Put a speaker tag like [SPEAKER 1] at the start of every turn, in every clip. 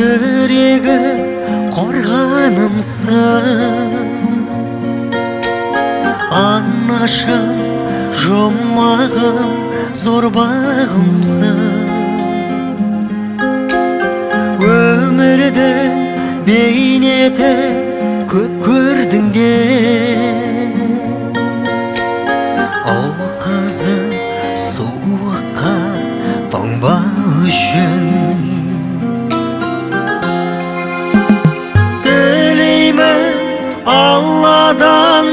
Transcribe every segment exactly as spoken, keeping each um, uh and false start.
[SPEAKER 1] жүрегі қорғанымсың, анашым жұмағым зор бағымсың. Өмірдің бейнеті көп көрдің де, ол қызың суыққа тоңба үшін. Тілеймін Алладан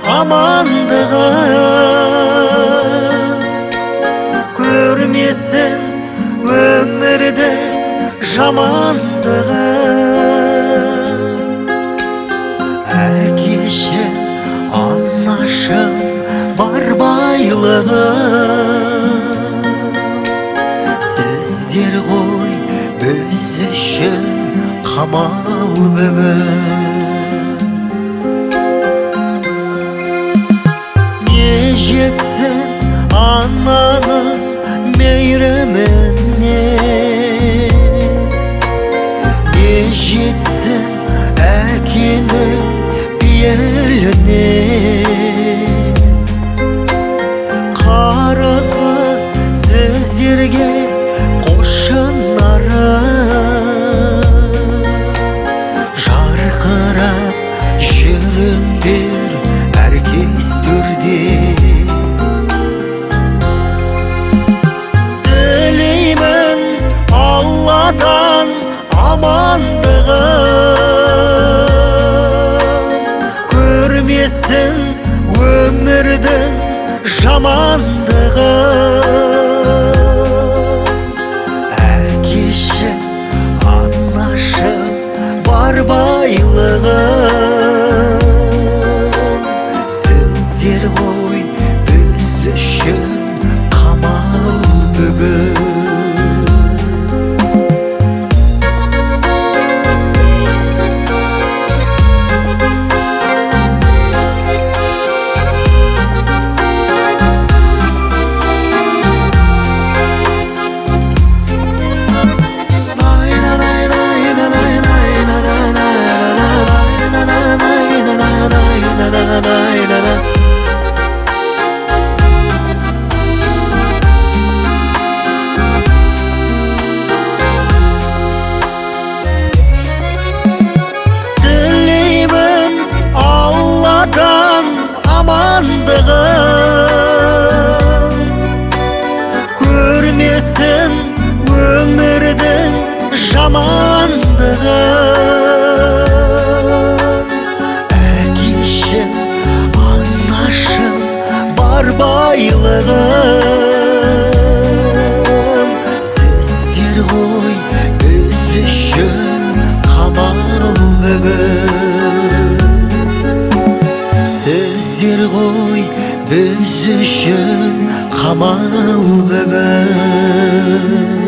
[SPEAKER 1] амандығын, көрмесін өмірдің жамандығын. Әкешім, анашым бар байлығым, сіздер ғой біз үшін қамал бүгін. Не жетсін ананың мейіріміне, не жетсін әкенің пейіліне. Қарызбыз сіздерге қос жанарым, жарқырап жүріңдер әркез төрде. Тілеймін Алладан амандығын, көрмесін өмірдің жамандығын. Әкешім, анашым бар байлығын, сіздер ғой біз үшін қамал бүгін. Тілеймін Алладан амандығын, көрмесін өмірдің жамандығын. Әкешім, анашым бар байлығым, сіздер ғой біз үшін қамал бүгін. Сіздер ғой біз үшін қамал бүгін.